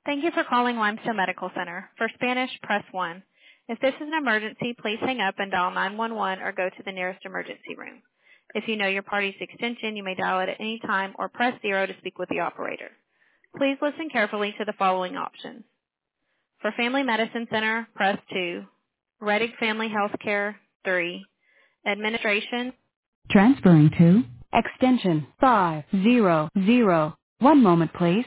Thank you for calling Limestone Medical Center. For Spanish, press 1. If this is an emergency, please hang up and dial 911 or go to the nearest emergency room. If you know your party's extension, you may dial it at any time or press 0 to speak with the operator. Please listen carefully to the following options. For Family Medicine Center, press 2. Reddick Family Healthcare, 3. Administration. Transferring to extension 500. One moment, please.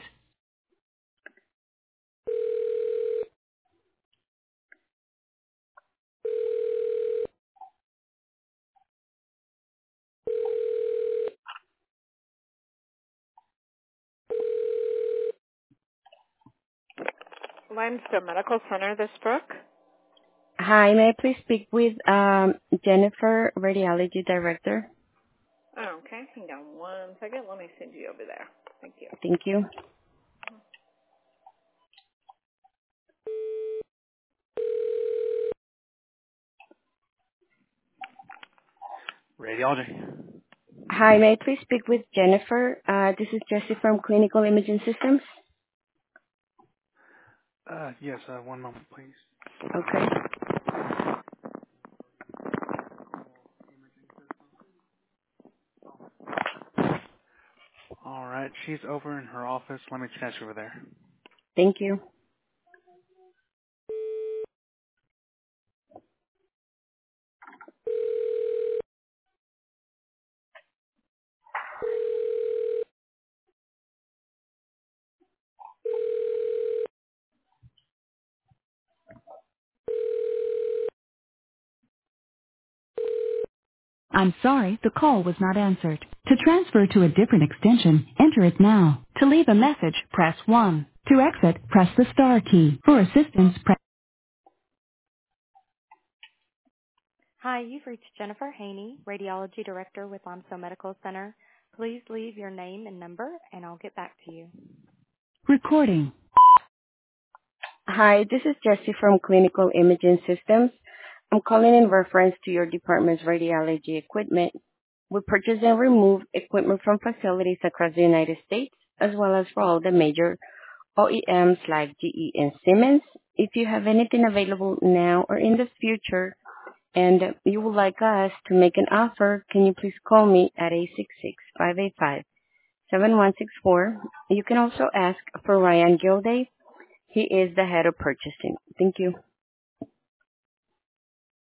Limestone Medical Center, this is Brooke. Hi, may I please speak with Jennifer, Radiology Director? Oh, okay, hang on one second. Let me send you over there. Thank you. Thank you. Radiology. Hi, may I please speak with Jennifer? This is Jessie from Clinical Imaging Systems. Yes, one moment, please. Okay. All right, she's over in her office. Let me transfer over there. Thank you. I'm sorry, the call was not answered. To transfer to a different extension, enter it now. To leave a message, press 1. To exit, press the star key. For assistance, press... Hi, you've reached Jennifer Haney, Radiology Director with Limestone Medical Center. Please leave your name and number, and I'll get back to you. Recording. Hi, this is Jessie from Clinical Imaging Systems. I'm calling in reference to your department's radiology equipment. We purchase and remove equipment from facilities across the United States, as well as for all the major OEMs like GE and Siemens. If you have anything available now or in the future and you would like us to make an offer, can you please call me at 866-585-7164. You can also ask for Ryan Gilday. He is the head of purchasing. Thank you.